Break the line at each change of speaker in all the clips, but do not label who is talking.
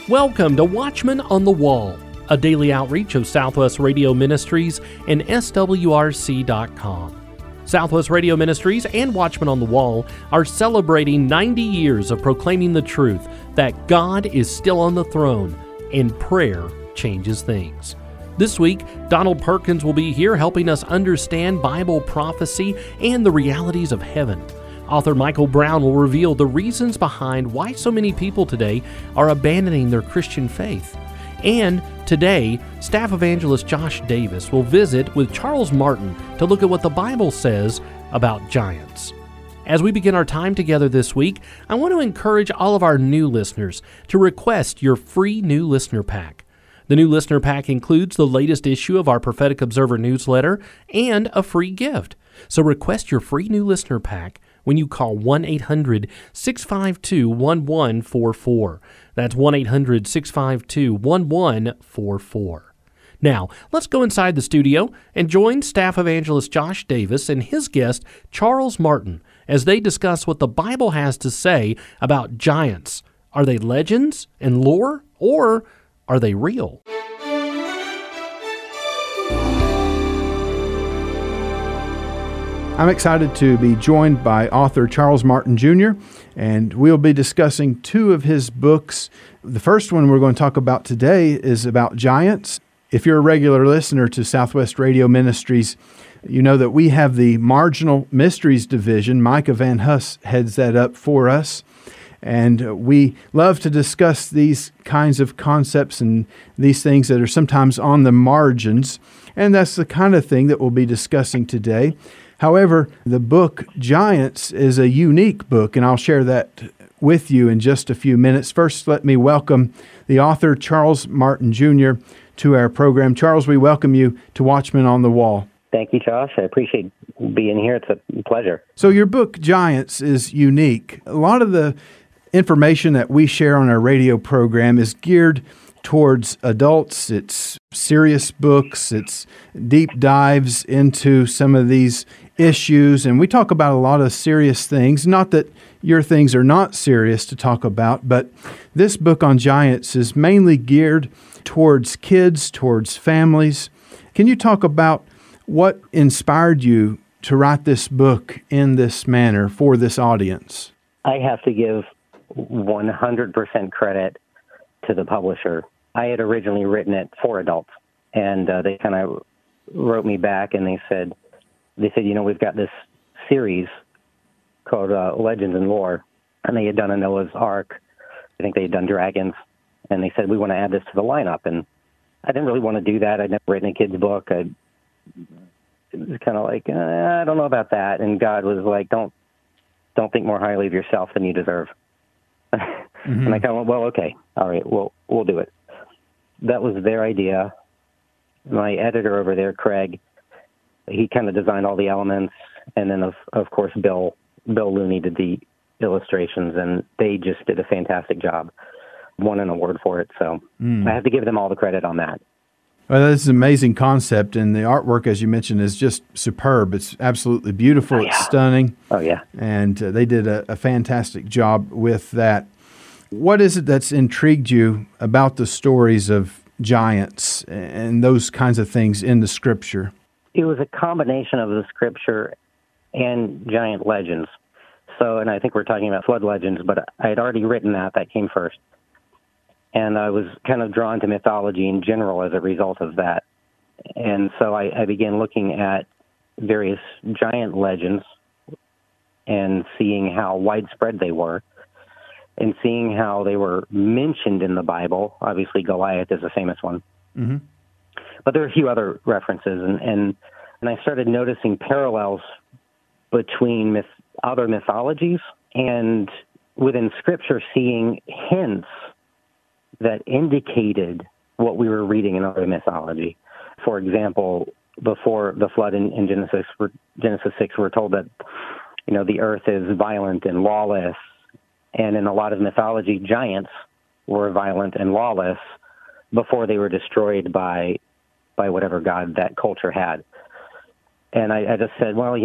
Welcome to Watchman on the Wall, a daily outreach of Southwest Radio Ministries and SWRC.com. Southwest Radio Ministries and Watchman on the Wall are celebrating 90 years of proclaiming the truth that God is still on the throne and prayer changes things. This week, Donald Perkins will be here helping us understand Bible prophecy and the realities of heaven. Author Michael Brown will reveal the reasons behind why so many people today are abandoning their Christian faith. And today, Staff Evangelist Josh Davis will visit with Charles Martin to look at what the Bible says about giants. As we begin our time together this week, I want to encourage all of our new listeners to request your free new listener pack. The new listener pack includes the latest issue of our Prophetic Observer newsletter and a free gift. So request your free new listener pack when you call 1-800-652-1144. That's 1-800-652-1144. Now, let's go inside the studio and join Staff Evangelist Josh Davis and his guest, Charles Martin, as they discuss what the Bible has to say about giants. Are they legends and lore, or are they real?
I'm excited to be joined by author Charles Martin Jr., and we'll be discussing two of his books. The first one we're going to talk about today is about giants. If you're a regular listener to Southwest Radio Ministries, you know that we have the Marginal Mysteries Division. Micah Van Huss heads that up for us. And we love to discuss these kinds of concepts and these things that are sometimes on the margins. And that's the kind of thing that we'll be discussing today. However, the book Giants is a unique book, and I'll share that with you in just a few minutes. First, let me welcome the author, Charles Martin Jr., to our program. Charles, we welcome you to Watchmen on the Wall.
Thank you, Josh. I appreciate being here. It's a pleasure.
So your book, Giants, is unique. A lot of the information that we share on our radio program is geared towards adults. It's serious books. It's deep dives into some of these issues. And we talk about a lot of serious things. Not that your things are not serious to talk about, but this book on giants is mainly geared towards kids, towards families. Can you talk about what inspired you to write this book in this manner for this audience?
I have to give 100% credit to the publisher. I had originally written it for adults, and they kind of wrote me back, and they said, we've got this series called Legends and Lore, and they had done a Noah's Ark. I think they had done dragons, and they said, we want to add this to the lineup. And I didn't really want to do that. I'd never written a kid's book. It was kind of like, I don't know about that. And God was like, don't think more highly of yourself than you deserve. Mm-hmm. And I kind of went, well, okay, all right, we'll do it. That was their idea. My editor over there, Craig, he kind of designed all the elements, and then of course Bill Looney did the illustrations, and they just did a fantastic job. Won an award for it, so I have to give them all the credit on that.
Well, this is an amazing concept, and the artwork, as you mentioned, is just superb. It's absolutely beautiful. Oh, yeah. It's stunning.
Oh, yeah.
And they did a fantastic job with that. What is it that's intrigued you about the stories of giants and those kinds of things in the Scripture?
It was a combination of the Scripture and giant legends. So, and I think we're talking about flood legends, but I had already written that came first. And I was kind of drawn to mythology in general as a result of that. And so I began looking at various giant legends and seeing how widespread they were, and seeing how they were mentioned in the Bible. Obviously, Goliath is a famous one. Mm-hmm. But there are a few other references, and I started noticing parallels between other mythologies, and within Scripture seeing hints that indicated what we were reading in other mythology. For example, before the flood in Genesis 6, we're told that the earth is violent and lawless, and in a lot of mythology, giants were violent and lawless before they were destroyed by whatever god that culture had. And I just said, well,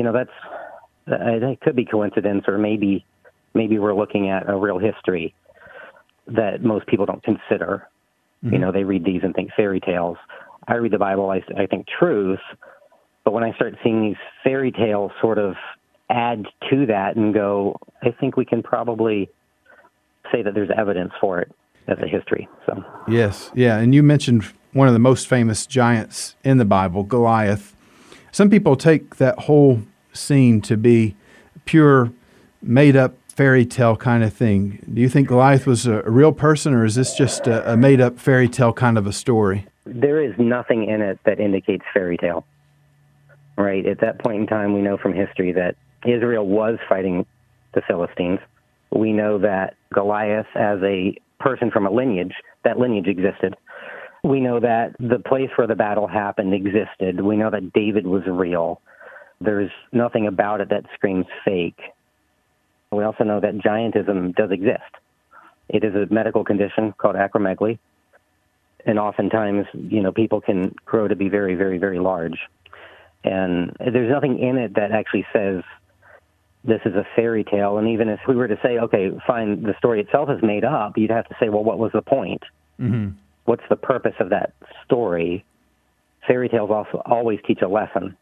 that could be coincidence, or maybe we're looking at a real history. that most people don't consider.
Mm-hmm.
They read these and think fairy tales. I read the Bible, I think truth, but when I start seeing these fairy tales sort of add to that and go, I think we can probably say that there's evidence for it as a history. So
yes, yeah, and you mentioned one of the most famous giants in the Bible, Goliath. Some people take that whole scene to be pure, made-up fairy tale kind of thing. Do you think Goliath was a real person, or is this just a made-up fairy tale kind of a story?
There is nothing in it that indicates fairy tale, right? At that point in time, we know from history that Israel was fighting the Philistines. We know that Goliath, as a person from a lineage, that lineage existed. We know that the place where the battle happened existed. We know that David was real. There's nothing about it that screams fake. We also know that giantism does exist. It is a medical condition called acromegaly. And oftentimes, people can grow to be very, very, very large. And there's nothing in it that actually says this is a fairy tale. And even if we were to say, okay, fine, the story itself is made up, you'd have to say, well, what was the point?
Mm-hmm.
What's the purpose of that story? Fairy tales also always teach a lesson.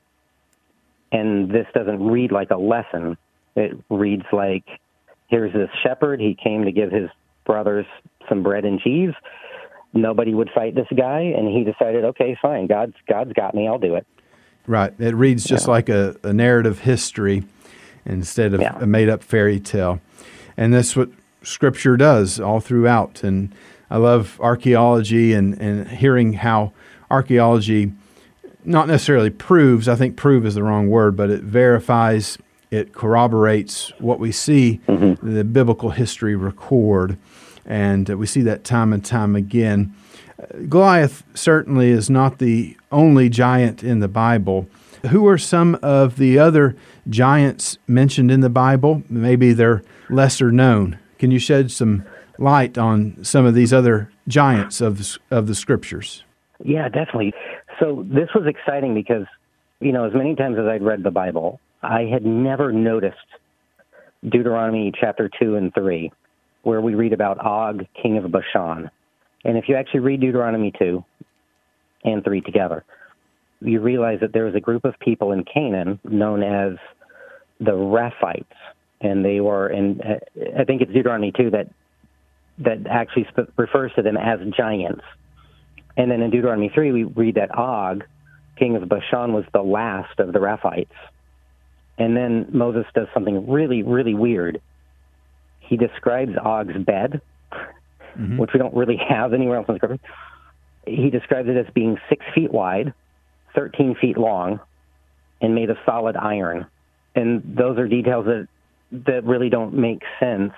And this doesn't read like a lesson. It reads like, here's this shepherd. He came to give his brothers some bread and cheese. Nobody would fight this guy, and he decided, okay, fine, God's got me, I'll do it.
Right. It reads just like a narrative history instead of a made-up fairy tale. And that's what Scripture does all throughout. And I love archaeology and hearing how archaeology not necessarily proves, I think prove is the wrong word, but it verifies, it corroborates what we see the biblical history record. And we see that time and time again. Goliath certainly is not the only giant in the Bible. Who are some of the other giants mentioned in the Bible? Maybe they're lesser known. Can you shed some light on some of these other giants of the Scriptures?
Yeah, definitely. So this was exciting because, as many times as I'd read the Bible, I had never noticed Deuteronomy chapter 2 and 3, where we read about Og, king of Bashan. And if you actually read Deuteronomy 2 and 3 together, you realize that there was a group of people in Canaan known as the Rephites. And they were, and I think it's Deuteronomy 2 that actually refers to them as giants. And then in Deuteronomy 3, we read that Og, king of Bashan, was the last of the Rephites. And then Moses does something really, really weird. He describes Og's bed, which we don't really have anywhere else in the Scripture. He describes it as being 6 feet wide, 13 feet long, and made of solid iron. And those are details that really don't make sense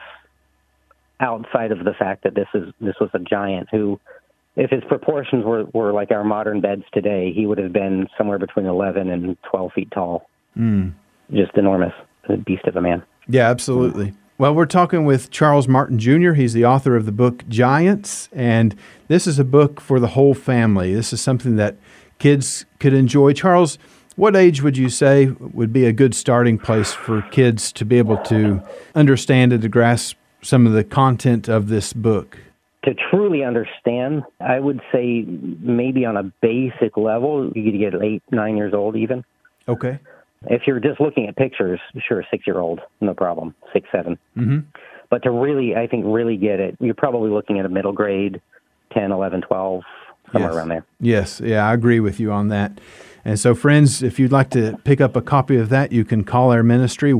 outside of the fact that this was a giant who, if his proportions were like our modern beds today, he would have been somewhere between 11 and 12 feet tall. Just enormous, a beast of a man.
Yeah, absolutely. Well, we're talking with Charles Martin Jr. He's the author of the book Giants, and this is a book for the whole family. This is something that kids could enjoy. Charles, what age would you say would be a good starting place for kids to be able to understand and to grasp some of the content of this book?
To truly understand, I would say maybe on a basic level, you could get 8, 9 years old even.
Okay.
If you're just looking at pictures, sure, 6-year-old, no problem, 6, 7. But to really, I think, really get it, you're probably looking at a middle grade, 10, 11, 12, somewhere around there.
Yes, yeah, I agree with you on that. And so, friends, if you'd like to pick up a copy of that, you can call our ministry,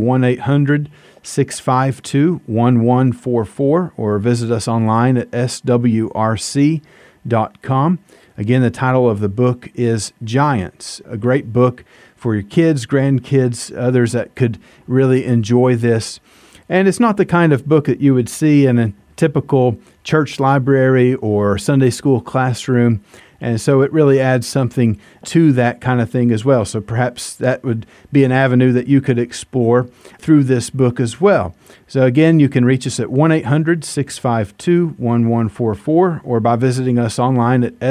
1-800-652-1144, or visit us online at swrc.com. Again, the title of the book is Giants, a great book for your kids, grandkids, others that could really enjoy this. And it's not the kind of book that you would see in a typical church library or Sunday school classroom. And so it really adds something to that kind of thing as well. So perhaps that would be an avenue that you could explore through this book as well. So again, you can reach us at 1-800-652-1144 or by visiting us online at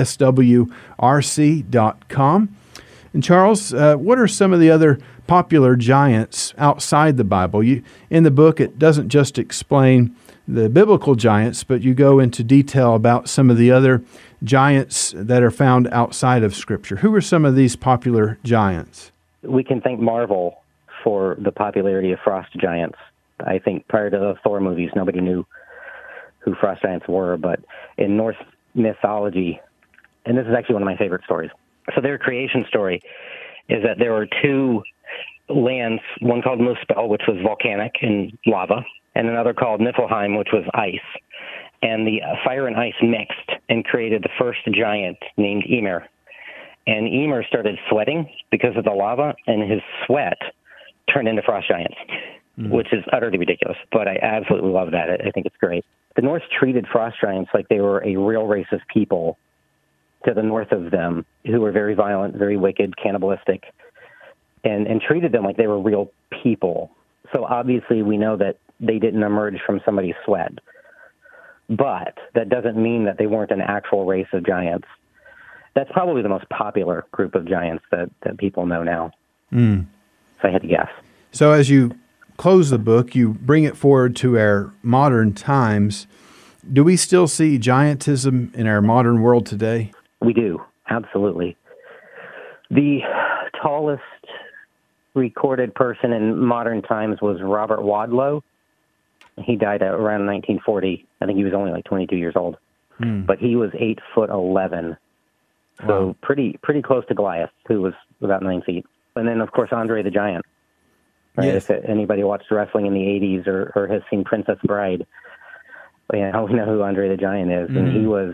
swrc.com. And Charles, what are some of the other popular giants outside the Bible? In the book, it doesn't just explain the biblical giants, but you go into detail about some of the other giants that are found outside of Scripture. Who are some of these popular giants?
We can thank Marvel for the popularity of frost giants. I think prior to the Thor movies, nobody knew who frost giants were, but in Norse mythology, and this is actually one of my favorite stories. So their creation story is that there were two lands, one called Muspel, which was volcanic and lava, and another called Niflheim, which was ice. And the fire and ice mixed and created the first giant named Ymir. And Ymir started sweating because of the lava, and his sweat turned into frost giants, which is utterly ridiculous. But I absolutely love that. I think it's great. The Norse treated frost giants like they were a real race of people to the north of them who were very violent, very wicked, cannibalistic, and treated them like they were real people. So obviously we know that they didn't emerge from somebody's sweat. But that doesn't mean that they weren't an actual race of giants. That's probably the most popular group of giants that people know now. If I had to guess.
So as you close the book, you bring it forward to our modern times. Do we still see giantism in our modern world today?
We do, absolutely. The tallest recorded person in modern times was Robert Wadlow. He died around 1940. I think he was only like 22 years old. But he was 8'11". So
Wow.
pretty close to Goliath, who was about 9 feet. And then, of course, Andre the Giant. Right?
Yes.
If anybody watched wrestling in the 80s or has seen Princess Bride, we know who Andre the Giant is. And he was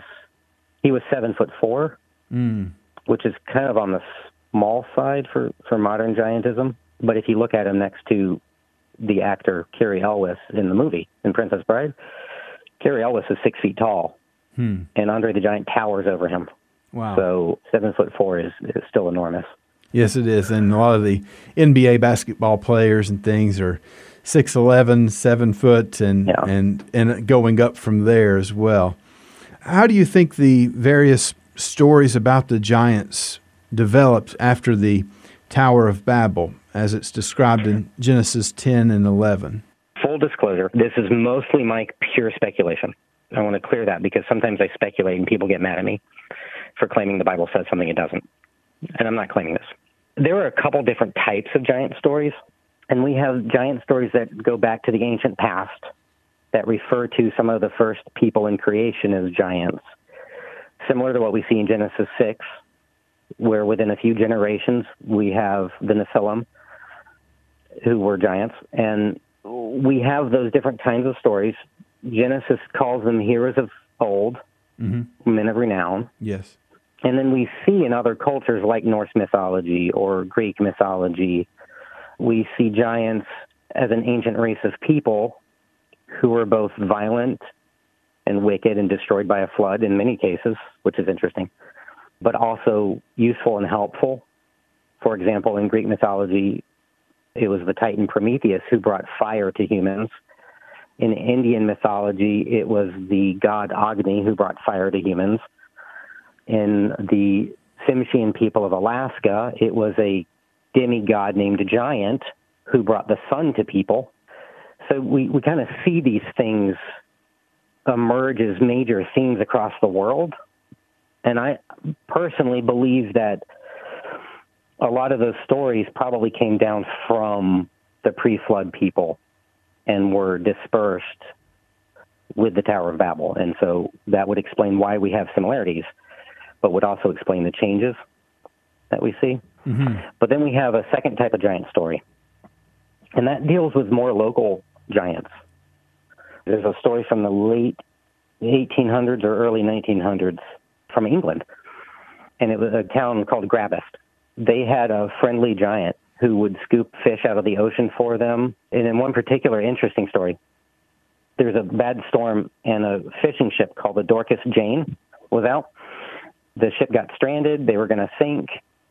7'4", which is kind of on the small side for modern giantism. But if you look at him next to the actor Cary Elwes in the movie, in Princess Bride, Cary Elwes is 6 feet tall, and Andre the Giant towers over him.
Wow.
So 7'4" is still enormous.
Yes, it is. And a lot of the NBA basketball players and things are 6'11", 7 foot, and going up from there as well. How do you think the various stories about the giants developed after the Tower of Babel, as it's described in Genesis 10 and 11?
Full disclosure, this is mostly my pure speculation. I want to clear that because sometimes I speculate and people get mad at me for claiming the Bible says something it doesn't. And I'm not claiming this. There are a couple different types of giant stories, and we have giant stories that go back to the ancient past that refer to some of the first people in creation as giants, similar to what we see in Genesis 6, where within a few generations we have the Nephilim, who were giants. And we have those different kinds of stories. Genesis calls them heroes of old, men of renown.
Yes.
And then we see in other cultures like Norse mythology or Greek mythology, we see giants as an ancient race of people who were both violent and wicked and destroyed by a flood in many cases, which is interesting, but also useful and helpful. For example, in Greek mythology, it was the Titan Prometheus who brought fire to humans. In Indian mythology, it was the god Agni who brought fire to humans. In the Tsimshian people of Alaska, it was a demigod named Giant who brought the sun to people. So we kind of see these things emerge as major themes across the world. And I personally believe that a lot of those stories probably came down from the pre-flood people and were dispersed with the Tower of Babel. And so that would explain why we have similarities, but would also explain the changes that we see. But then we have a second type of giant story, and that deals with more local giants. There's a story from the late 1800s or early 1900s from England, and it was a town called Grabbist. They had a friendly giant who would scoop fish out of the ocean for them. And in one particular interesting story, there's a bad storm, and a fishing ship called the Dorcas Jane was out. The ship got stranded. They were going to sink.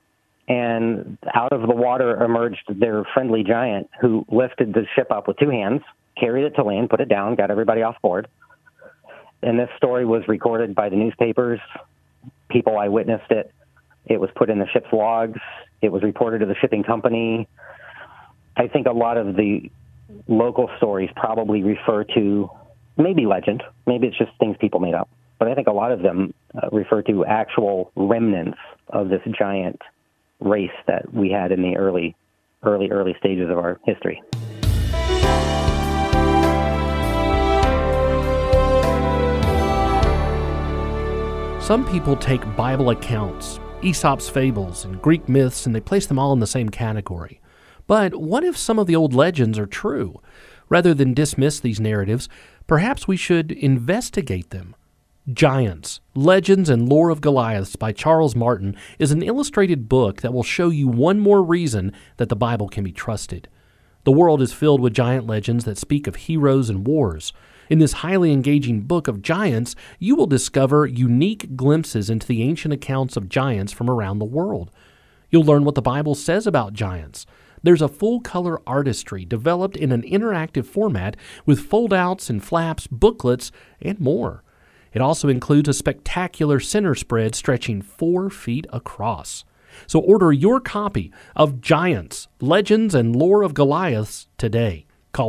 And out of the water emerged their friendly giant who lifted the ship up with two hands, carried it to land, put it down, got everybody off board. And this story was recorded by the newspapers. People eyewitnessed it. It was put in the ship's logs. It was reported to the shipping company. I think a lot of the local stories probably refer to maybe legend. Maybe it's just things people made up. But I think a lot of them refer to actual remnants of this giant race that we had in the early stages of our history.
Some people take Bible accounts, Aesop's fables, and Greek myths, and they place them all in the same category. But what if some of the old legends are true? Rather than dismiss these narratives, perhaps we should investigate them. Giants, Legends and Lore of Goliaths by Charles Martin is an illustrated book that will show you one more reason that the Bible can be trusted. The world is filled with giant legends that speak of heroes and wars. In this highly engaging book of giants, you will discover unique glimpses into the ancient accounts of giants from around the world. You'll learn what the Bible says about giants. There's a full-color artistry developed in an interactive format with fold-outs and flaps, booklets, and more. It also includes a spectacular center spread stretching 4 feet across. So order your copy of Giants, Legends, and Lore of Goliaths today. Call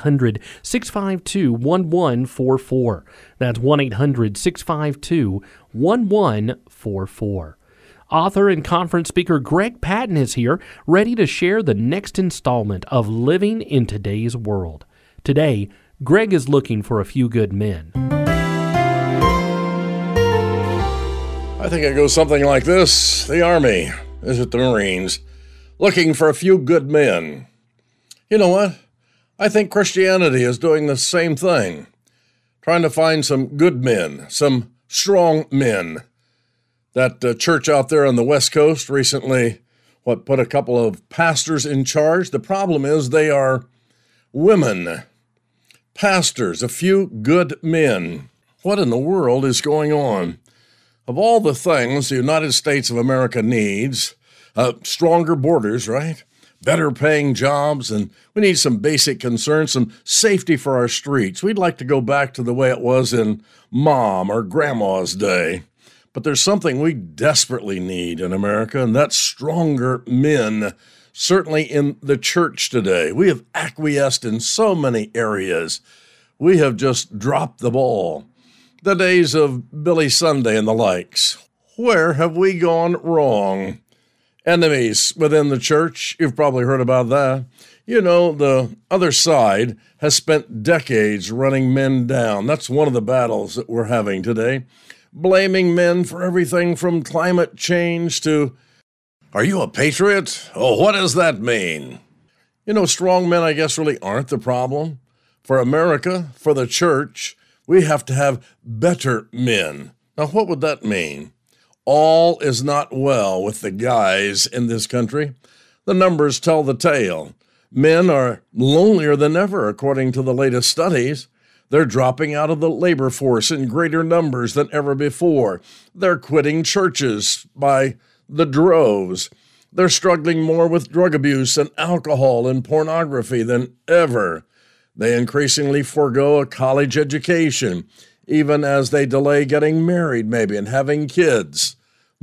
1-800-652-1144. That's 1-800-652-1144. Author and conference speaker Greg Patton is here, ready to share the next installment of Living in Today's World. Today, Greg is looking for a few good men.
I think it goes something like this. The Army, is it the Marines, looking for a few good men. You know what? I think Christianity is doing the same thing, trying to find some good men, some strong men. That church out there on the West Coast recently, put a couple of pastors in charge. The problem is they are women. Pastors, a few good men. What in the world is going on? Of all the things the United States of America needs, stronger borders, right? Better paying jobs, and we need some basic concerns, some safety for our streets. We'd like to go back to the way it was in Mom or Grandma's day. But there's something we desperately need in America, and that's stronger men, certainly in the church today. We have acquiesced in so many areas. We have just dropped the ball. The days of Billy Sunday and the likes. Where have we gone wrong? Enemies within the church, you've probably heard about that. You know, the other side has spent decades running men down. That's one of the battles that we're having today. Blaming men for everything from climate change to, are you a patriot? Oh, what does that mean? You know, strong men, I guess, really aren't the problem. For America, for the church, we have to have better men. Now, what would that mean? All is not well with the guys in this country. The numbers tell the tale. Men are lonelier than ever, according to the latest studies. They're dropping out of the labor force in greater numbers than ever before. They're quitting churches by the droves. They're struggling more with drug abuse and alcohol and pornography than ever. They increasingly forego a college education, even as they delay getting married maybe and having kids.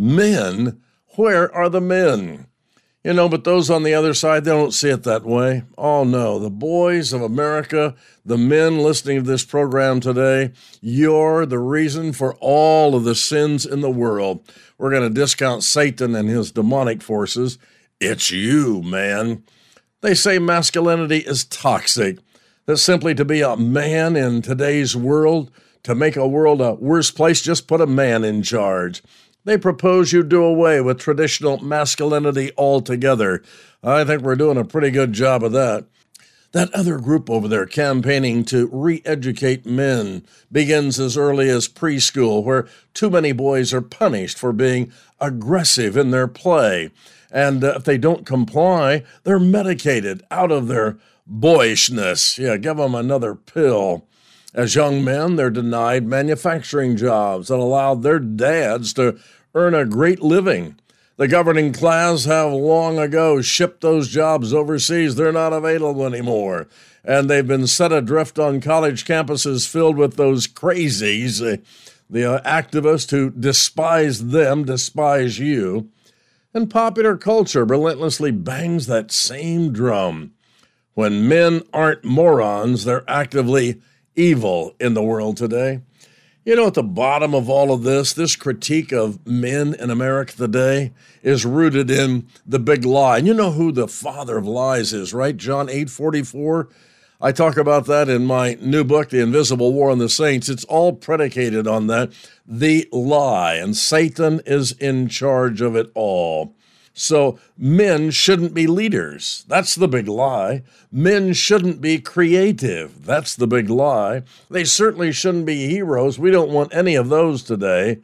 Men? Where are the men? You know, but those on the other side, they don't see it that way. Oh no, the boys of America, the men listening to this program today, you're the reason for all of the sins in the world. We're going to discount Satan and his demonic forces. It's you, man. They say masculinity is toxic. That simply to be a man in today's world, to make a world a worse place, just put a man in charge. They propose you do away with traditional masculinity altogether. I think we're doing a pretty good job of that. That other group over there campaigning to re-educate men begins as early as preschool, where too many boys are punished for being aggressive in their play. And if they don't comply, they're medicated out of their boyishness. Yeah, give them another pill. As young men, they're denied manufacturing jobs that allowed their dads to earn a great living. The governing class have long ago shipped those jobs overseas. They're not available anymore. And they've been set adrift on college campuses filled with those crazies, the activists who despise them, despise you. And popular culture relentlessly bangs that same drum. When men aren't morons, they're actively evil in the world today. You know, at the bottom of all of this critique of men in America today is rooted in the big lie. And you know who the father of lies is, right? John 8:44. I talk about that in my new book, The Invisible War on the Saints. It's all predicated on that, the lie, and Satan is in charge of it all. So men shouldn't be leaders. That's the big lie. Men shouldn't be creative. That's the big lie. They certainly shouldn't be heroes. We don't want any of those today,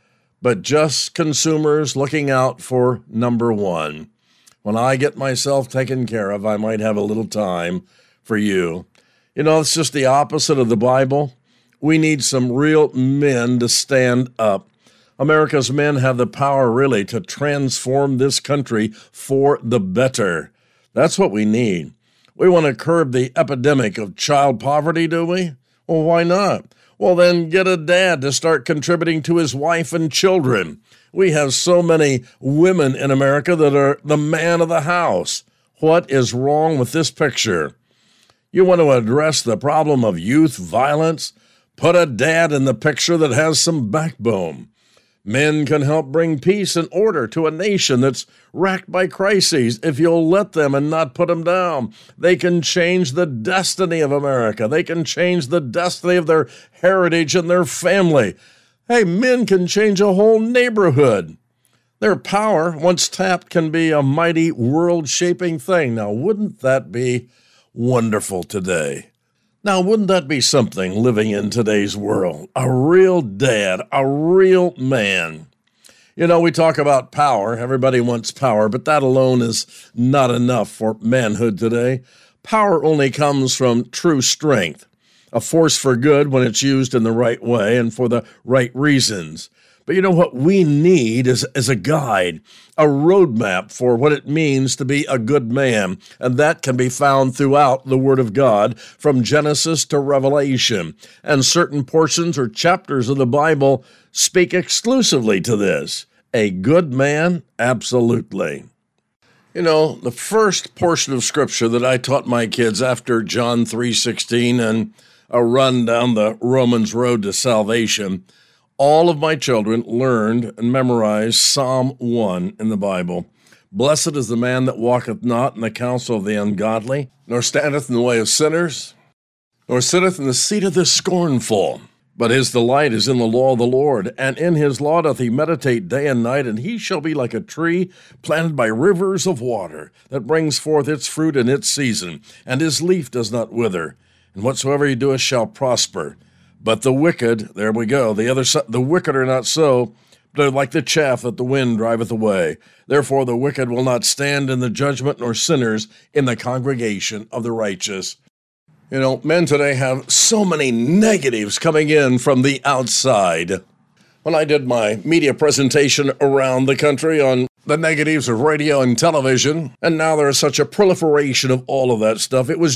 but just consumers looking out for number one. When I get myself taken care of, I might have a little time for you. You know, it's just the opposite of the Bible. We need some real men to stand up. America's men have the power, really, to transform this country for the better. That's what we need. We want to curb the epidemic of child poverty, do we? Well, why not? Well, then get a dad to start contributing to his wife and children. We have so many women in America that are the man of the house. What is wrong with this picture? You want to address the problem of youth violence? Put a dad in the picture that has some backbone. Men can help bring peace and order to a nation that's racked by crises if you'll let them and not put them down. They can change the destiny of America. They can change the destiny of their heritage and their family. Hey, men can change a whole neighborhood. Their power, once tapped, can be a mighty world-shaping thing. Now, wouldn't that be wonderful today? Now, wouldn't that be something living in today's world? A real dad, a real man. You know, we talk about power. Everybody wants power, but that alone is not enough for manhood today. Power only comes from true strength, a force for good when it's used in the right way and for the right reasons. But you know what we need is a guide, a roadmap for what it means to be a good man. And that can be found throughout the Word of God, from Genesis to Revelation. And certain portions or chapters of the Bible speak exclusively to this. A good man? Absolutely. You know, the first portion of Scripture that I taught my kids after John 3:16 and a run down the Romans road to salvation, all of my children learned and memorized Psalm 1 in the Bible. Blessed is the man that walketh not in the counsel of the ungodly, nor standeth in the way of sinners, nor sitteth in the seat of the scornful. But his delight is in the law of the Lord, and in his law doth he meditate day and night, and he shall be like a tree planted by rivers of water, that brings forth its fruit in its season, and his leaf does not wither, and whatsoever he doeth shall prosper. But the wicked, there we go, the wicked are not so, but are like the chaff that the wind driveth away. Therefore the wicked will not stand in the judgment, nor sinners in the congregation of the righteous. You know, men today have so many negatives coming in from the outside. When I did my media presentation around the country on the negatives of radio and television, and now there is such a proliferation of all of that stuff, it was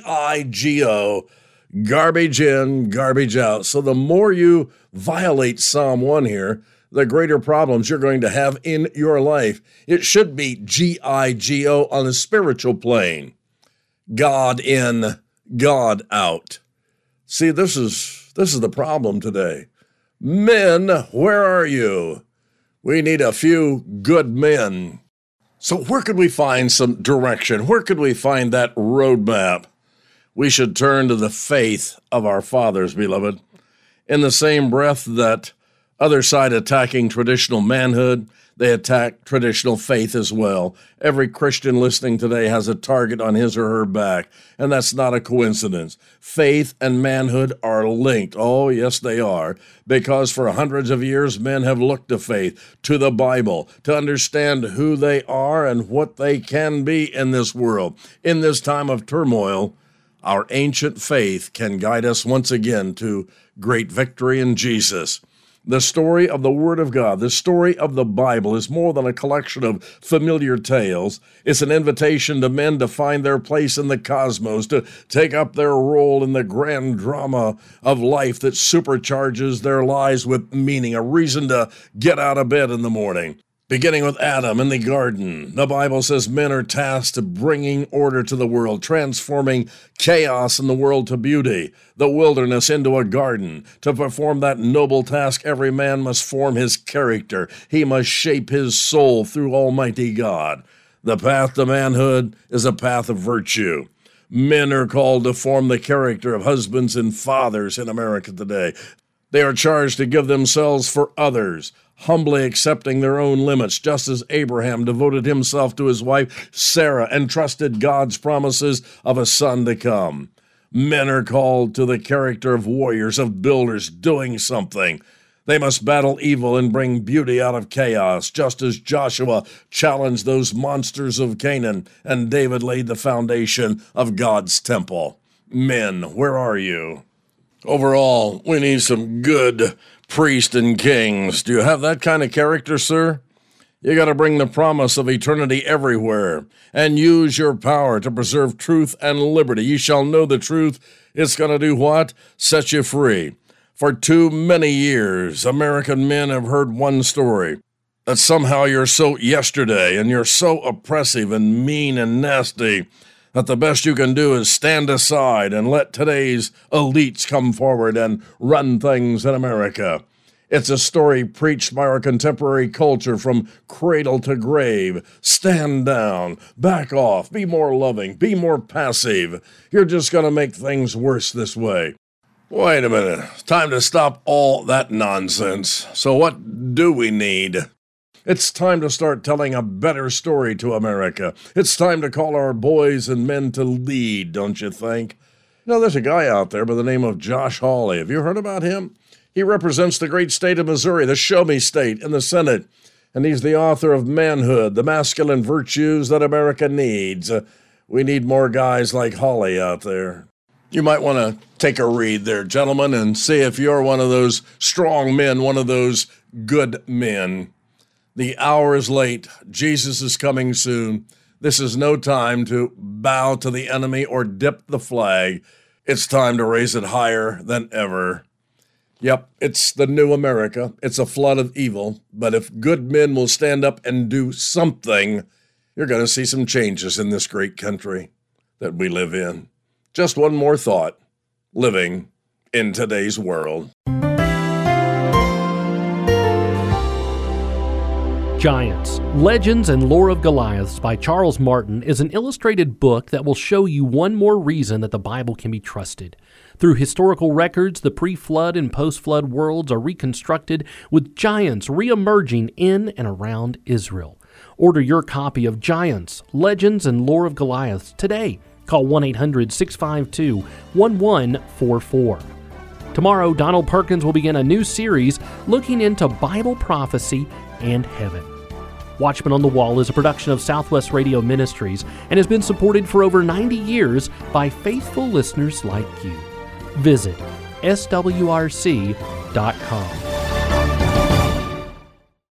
GIGO. Garbage in, garbage out. So the more you violate Psalm 1 here, the greater problems you're going to have in your life. It should be GIGO on a spiritual plane. God in, God out. See, this is the problem today. Men, where are you? We need a few good men. So where could we find some direction? Where could we find that roadmap? We should turn to the faith of our fathers, beloved. In the same breath that other side attacking traditional manhood, they attack traditional faith as well. Every Christian listening today has a target on his or her back, and that's not a coincidence. Faith and manhood are linked. Oh, yes, they are, because for hundreds of years, men have looked to faith, to the Bible, to understand who they are and what they can be in this world. In this time of turmoil, our ancient faith can guide us once again to great victory in Jesus. The story of the Word of God, the story of the Bible, is more than a collection of familiar tales. It's an invitation to men to find their place in the cosmos, to take up their role in the grand drama of life that supercharges their lives with meaning, a reason to get out of bed in the morning. Beginning with Adam in the garden, the Bible says men are tasked to bringing order to the world, transforming chaos in the world to beauty, the wilderness into a garden. To perform that noble task, every man must form his character. He must shape his soul through Almighty God. The path to manhood is a path of virtue. Men are called to form the character of husbands and fathers in America today. They are charged to give themselves for others, humbly accepting their own limits, just as Abraham devoted himself to his wife Sarah and trusted God's promises of a son to come. Men are called to the character of warriors, of builders, doing something. They must battle evil and bring beauty out of chaos, just as Joshua challenged those monsters of Canaan and David laid the foundation of God's temple. Men, where are you? Overall, we need some good priests and kings. Do you have that kind of character, sir? You got to bring the promise of eternity everywhere and use your power to preserve truth and liberty. You shall know the truth. It's going to do what? Set you free. For too many years, American men have heard one story, that somehow you're so yesterday and you're so oppressive and mean and nasty that the best you can do is stand aside and let today's elites come forward and run things in America. It's a story preached by our contemporary culture from cradle to grave. Stand down, back off, be more loving, be more passive. You're just going to make things worse this way. Wait a minute. It's time to stop all that nonsense. So what do we need? It's time to start telling a better story to America. It's time to call our boys and men to lead, don't you think? You know, there's a guy out there by the name of Josh Hawley. Have you heard about him? He represents the great state of Missouri, the Show Me State, in the Senate. And he's the author of Manhood, the Masculine Virtues That America Needs. We need more guys like Hawley out there. You might want to take a read there, gentlemen, and see if you're one of those strong men, one of those good men. The hour is late. Jesus is coming soon. This is no time to bow to the enemy or dip the flag. It's time to raise it higher than ever. Yep, it's the new America. It's a flood of evil. But if good men will stand up and do something, you're going to see some changes in this great country that we live in. Just one more thought. Living in today's world.
Giants, Legends and Lore of Goliaths by Charles Martin is an illustrated book that will show you one more reason that the Bible can be trusted. Through historical records, the pre-flood and post-flood worlds are reconstructed with giants re-emerging in and around Israel. Order your copy of Giants, Legends and Lore of Goliaths today. Call 1-800-652-1144. Tomorrow, Donald Perkins will begin a new series looking into Bible prophecy and heaven. Watchman on the Wall is a production of Southwest Radio Ministries and has been supported for over 90 years by faithful listeners like you. Visit swrc.com.